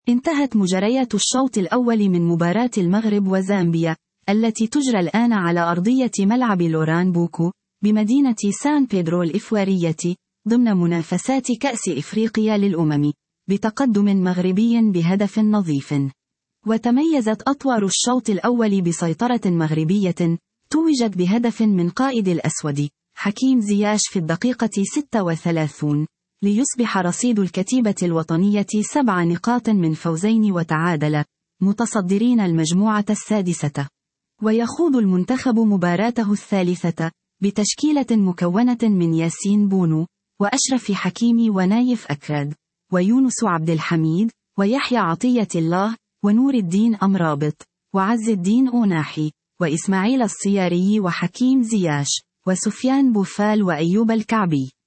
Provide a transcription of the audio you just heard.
انتهت مجريات الشوط الأول من مباراة المغرب وزامبيا، التي تجرى الآن على أرضية ملعب لوران بوكو، بمدينة سان بيدرو الإفوارية، ضمن منافسات كأس إفريقيا للأمم، بتقدم مغربي بهدف نظيف. وتميزت أطوار الشوط الأول بسيطرة مغربية، توجت بهدف من قائد الأسود، حكيم زياش في الدقيقة 36، ليصبح رصيد الكتيبة الوطنية 7 نقاط من فوزين وتعادل، متصدرين المجموعة السادسة. ويخوض المنتخب مباراته الثالثة، بتشكيلة مكونة من ياسين بونو، وأشرف حكيمي ونايف أكرد، ويونس عبد الحميد، ويحيى عطية الله، ونور الدين أمرابط، وعز الدين أوناحي، وإسماعيل الصياري، وحكيم زياش، وسفيان بوفال، وأيوب الكعبي.